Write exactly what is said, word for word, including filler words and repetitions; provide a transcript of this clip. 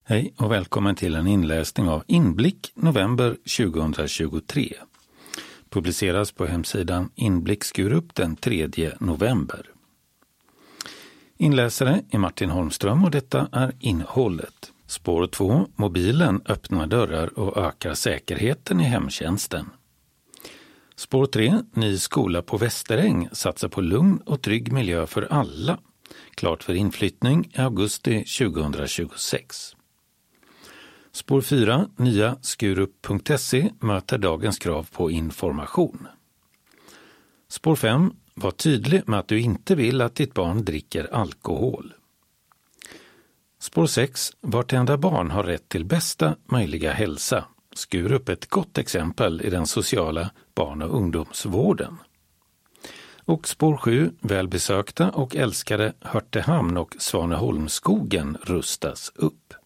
Hej och välkommen till en inläsning av Inblick november tjugohundratjugotre. Publiceras på hemsidan Inblick Skurup den tredje november. Inläsare är Martin Holmström och detta är innehållet. Spår två. Mobilen öppnar dörrar och ökar säkerheten i hemtjänsten. Spår tre. Ny skola på Västeräng satsar på lugn och trygg miljö för alla. Klart för inflyttning i augusti tjugohundratjugosex. Spår fyra. Nya skurup punkt se möter dagens krav på information. Spår fem. Var tydlig med att du inte vill att ditt barn dricker alkohol. Spår sex. Vartenda barn har rätt till bästa möjliga hälsa. Skurup ett gott exempel i den sociala barn- och ungdomsvården. Och spår sju. Välbesökta och älskade Hörtehamn och Svaneholmsskogen rustas upp.